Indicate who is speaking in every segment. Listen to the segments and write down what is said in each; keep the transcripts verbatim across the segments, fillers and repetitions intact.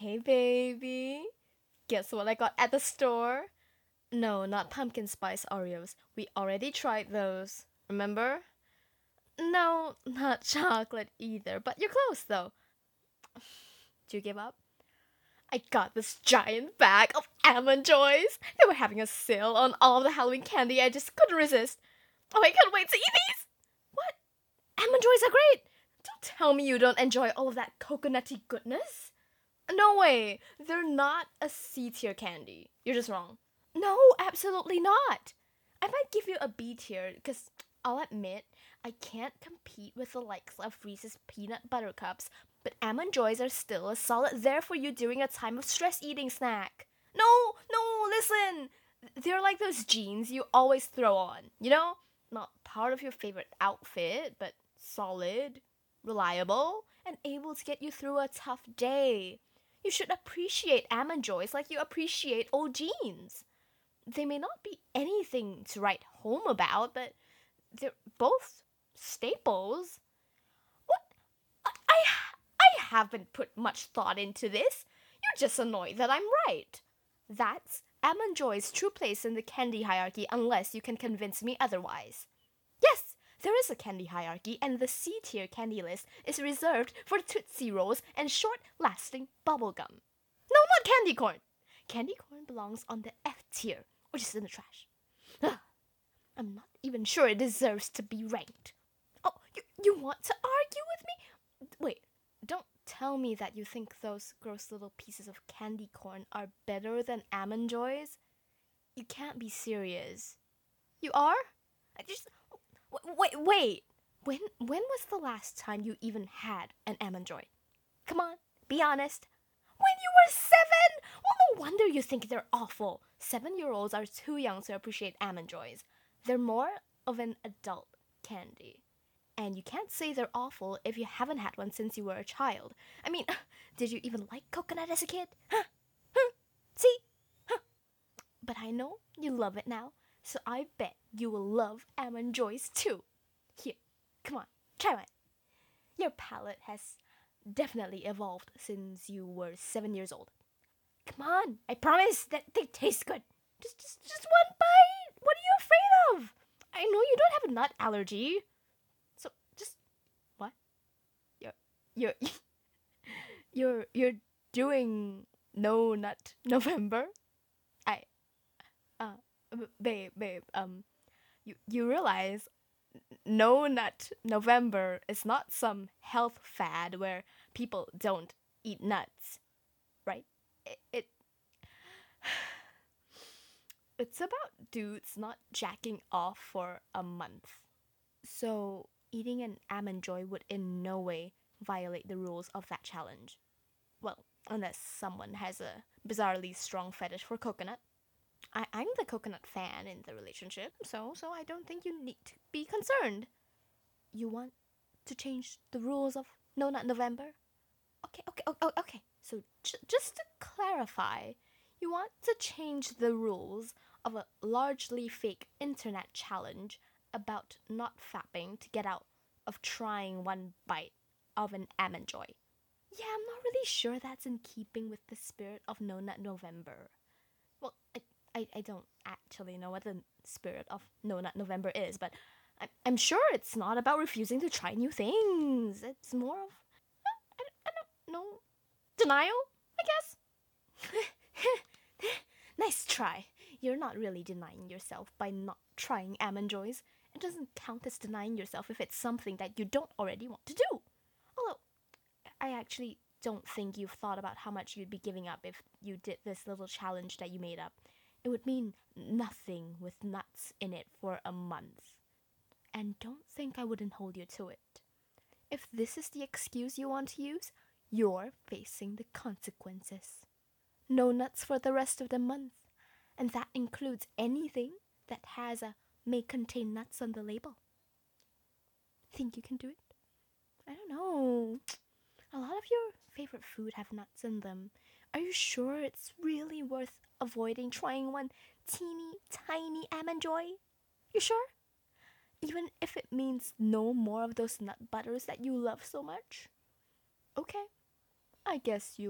Speaker 1: Hey, baby. Guess what I got at the store? No, not pumpkin spice Oreos. We already tried those. Remember? No, not chocolate either, but you're close though. Do you give up? I got this giant bag of Almond Joys. They were having a sale on all of the Halloween candy. I just couldn't resist. Oh, I can't wait to eat these! What? Almond Joys are great! Don't tell me you don't enjoy all of that coconutty goodness. No way! They're not a C tier candy. You're just wrong. No, absolutely not! I might give you a B tier, because I'll admit, I can't compete with the likes of Reese's Peanut Butter Cups, but Almond Joys are still a solid there for you during a time of stress eating snack. No, no, listen! They're like those jeans you always throw on, you know? Not part of your favorite outfit, but solid, reliable, and able to get you through a tough day. You should appreciate Almond Joys like you appreciate old jeans. They may not be anything to write home about, but they're both staples. What? I, I, I haven't put much thought into this. You're just annoyed that I'm right. That's Almond Joy's true place in the candy hierarchy unless you can convince me otherwise. Yes, there is a candy hierarchy, and the C tier candy list is reserved for Tootsie Rolls and short-lasting bubblegum. No, not candy corn. Candy corn belongs on the F tier, which is in the trash. Ugh, I'm not even sure it deserves to be ranked. Oh, you, you want to argue with me? Wait, don't tell me that you think those gross little pieces of candy corn are better than Almond Joys. You can't be serious. You are? I just... Wait, wait. When when was the last time you even had an Almond Joy? Come on, be honest. When you were seven? Well, no wonder you think they're awful. Seven-year-olds are too young to appreciate Almond Joys. They're more of an adult candy. And you can't say they're awful if you haven't had one since you were a child. I mean, did you even like coconut as a kid? Huh? Huh? See? Huh? But I know you love it now. So I bet you will love Almond Joys too. Here, come on, try one. Your palate has definitely evolved since you were seven years old. Come on, I promise that they taste good. Just, just, just one bite. What are you afraid of? I know you don't have a nut allergy. So just what? You're, you're, you're, you're doing no nut November. I, uh. Babe, babe, um, you, you realize no nut November is not some health fad where people don't eat nuts, right? It, it it's about dudes not jacking off for a month. So eating an Almond Joy would in no way violate the rules of that challenge. Well, unless someone has a bizarrely strong fetish for coconut. I, I'm the coconut fan in the relationship, so so I don't think you need to be concerned. You want to change the rules of No Nut November? Okay, okay, okay, okay. So j- just to clarify, you want to change the rules of a largely fake internet challenge about not fapping to get out of trying one bite of an Almond Joy. Yeah, I'm not really sure that's in keeping with the spirit of No Nut November. Well, I, I, I don't actually know what the spirit of No Nut November is, but I'm, I'm sure it's not about refusing to try new things. It's more of, I, I don't know, denial, I guess. Nice try. You're not really denying yourself by not trying Almond Joys. It doesn't count as denying yourself if it's something that you don't already want to do. Although, I actually don't think you've thought about how much you'd be giving up if you did this little challenge that you made up. It would mean nothing with nuts in it for a month. And don't think I wouldn't hold you to it. If this is the excuse you want to use, you're facing the consequences. No nuts for the rest of the month. And that includes anything that has a may contain nuts on the label. Think you can do it? I don't know. A lot of your favorite food have nuts in them. Are you sure it's really worth avoiding trying one teeny tiny Almond Joy? You sure? Even if it means no more of those nut butters that you love so much? Okay, I guess you'll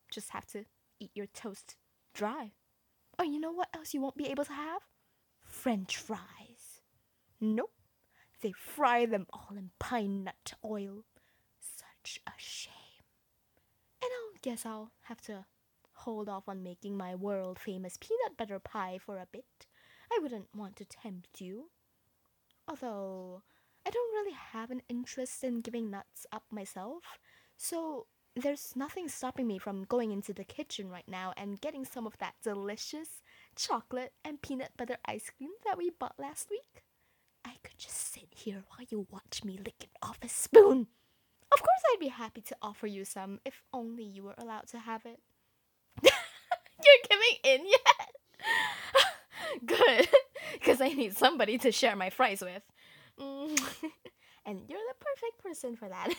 Speaker 1: just have to eat your toast dry. Or you know what else you won't be able to have? French fries. Nope. They fry them all in pine nut oil. Such a shame. And I guess I'll have to hold off on making my world famous peanut butter pie for a bit. I wouldn't want to tempt you. Although, I don't really have an interest in giving nuts up myself, so there's nothing stopping me from going into the kitchen right now and getting some of that delicious chocolate and peanut butter ice cream that we bought last week. I could just sit here while you watch me lick it off a spoon. Of course, I'd be happy to offer you some if only you were allowed to have it. You're giving in yet? Good, because I need somebody to share my fries with. Mm. And you're the perfect person for that.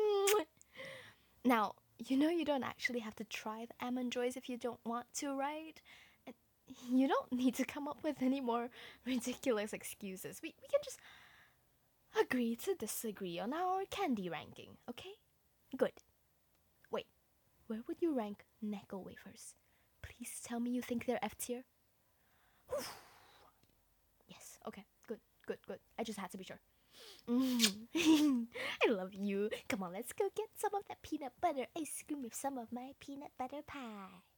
Speaker 1: Now, you know you don't actually have to try the almond joys if you don't want to, right? And you don't need to come up with any more ridiculous excuses. We, we can just agree to disagree on our candy ranking, okay? Good. Wait, where would you rank Necco wafers? Please tell me you think they're F tier. Yes, okay, good, good, good. I just had to be sure. Mm. I love you. Come on, let's go get some of that peanut butter ice cream with some of my peanut butter pie.